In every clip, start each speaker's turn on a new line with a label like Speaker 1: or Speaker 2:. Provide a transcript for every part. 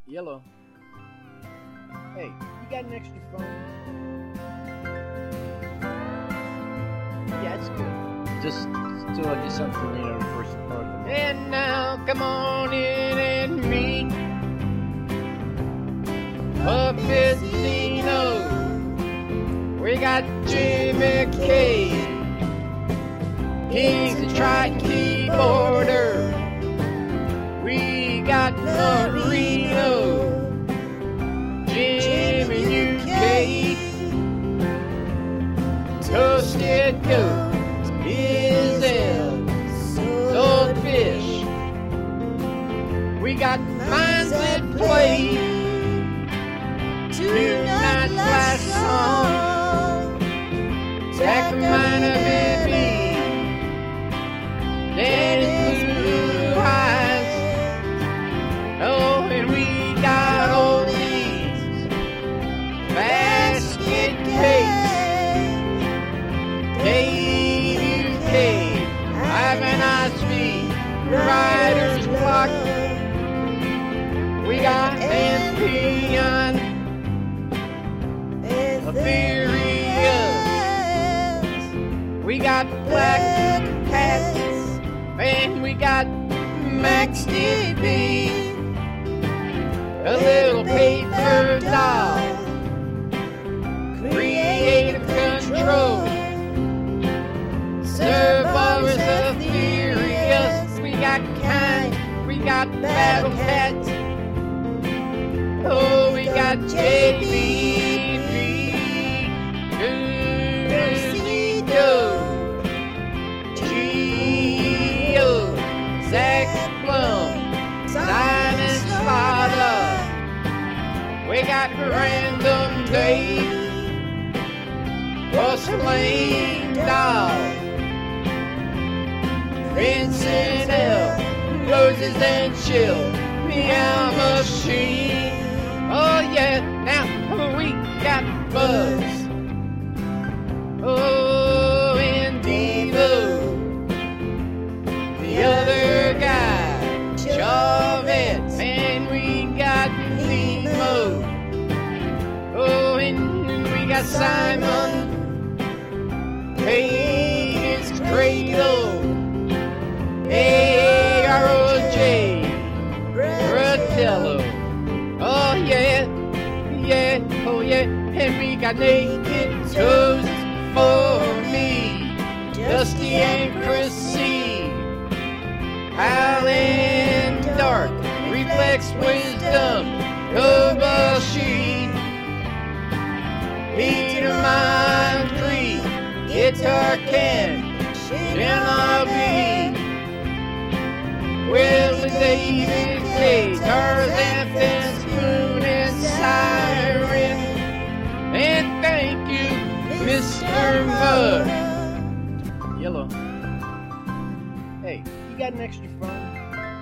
Speaker 1: Yellow. Hey, you got an extra phone? Yeah, it's good. Just so I do something, the first part of the And now, come on in and meet Puppetino. We got Jimmy K. He's a Triton keyboarder. We got Marino, Jimmy UK, Toasted Goat, Izzel, Swordfish. We got Minds That Play, Tonight's Last Song, Sacramento Baby, Daddy's Blue Eyes. Oh, and we got all these basket cakes. Dave UK, Ivan Osby, Rider's Block. We got Ampion, Furious. We got Black Cats, and we got Max DB. A little paper doll, creative control, Survivors of Furious. We got Kind, we got Battle Cats. Oh, we got JBB, Jersey Joe, Geo, Zach Plum, Silent Slaughter. We got Random Dave, Porcelain Doll, Vincent L, Roses and Chill, Meow Machine. Oh yeah, now we got Buzz. Oh, and Devo, the other guy, Chavez, and we got Nemo. Oh, and we got Simon, Hayes Cradle, AROJ, Bratello. Oh yeah, yeah, oh yeah, and we got Naked Toes for me, Dusty and Chrissy, Alan Dark, Reflex Wisdom, Kobashi, Peter Mind 3, Guitar Ken, Jenna B, Willie David K, Tarzan Fence, Moon and Siren, and thank you, Mr. Mud. Yellow. Hey, you got an extra phone?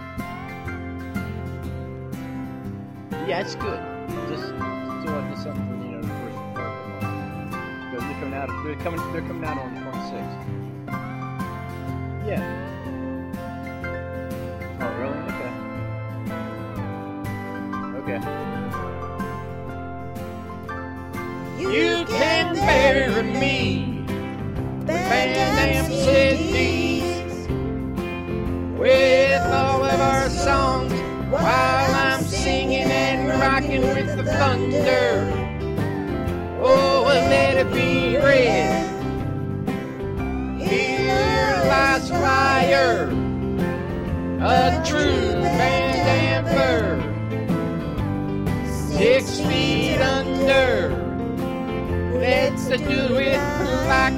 Speaker 1: Yeah, it's good. Just so I do something, the first part of the month. Because they're coming out on the 26th. Yeah. Oh, really? Okay. You can bury me, Van Dam cities, with all of our songs, while I'm singing and rocking with the thunder. Oh, let it be red. Here lies fire, a true Van Damper, 6 feet under. Let's do it like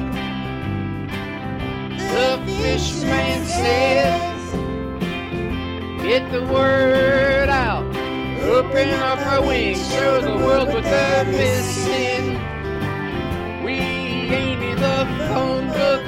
Speaker 1: the fishman says. Get the word out, open up our wings, show the world what they're missing. We ain't in the phone book,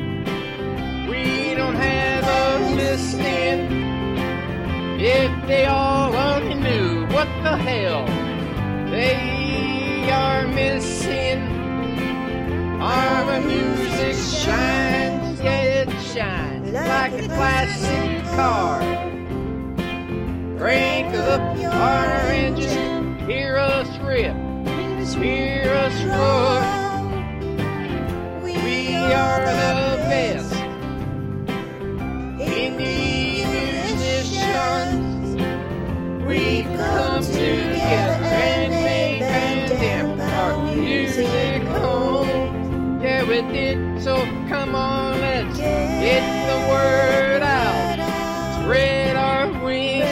Speaker 1: we don't have a listing. If they all only knew what the hell they are missing. Our music shines, yeah it shines like a classic car. Crank up our engine, hear us rip, hear us roar. We are the best indie musicians. We've come together and made Van Dam our music home. Yeah, we did, so come on, let's get the word out. Spread our wings,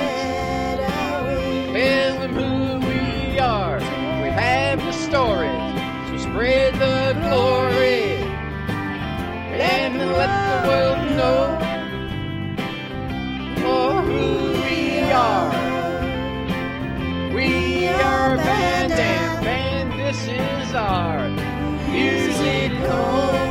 Speaker 1: tell them who we are. We have the stories, so spread the glory. And let the world know who we are. We are Van Dam, and this is our music home.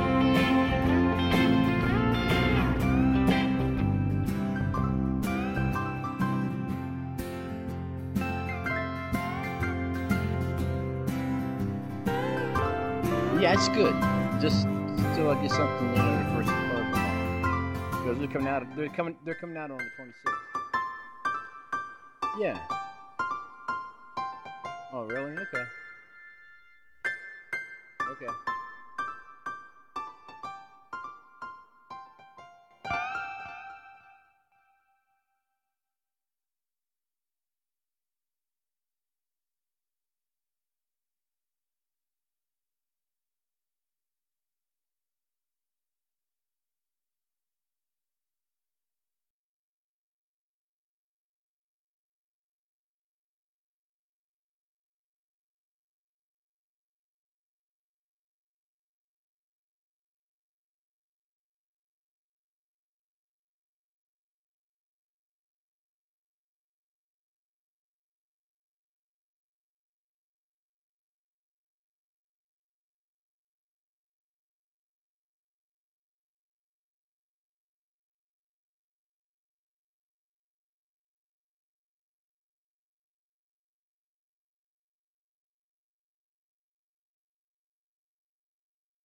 Speaker 1: Yeah, it's good. Just till I get something, the first part of the month. Because they're coming out. They're coming out on the 26th. Yeah. Oh, really? Okay. Okay.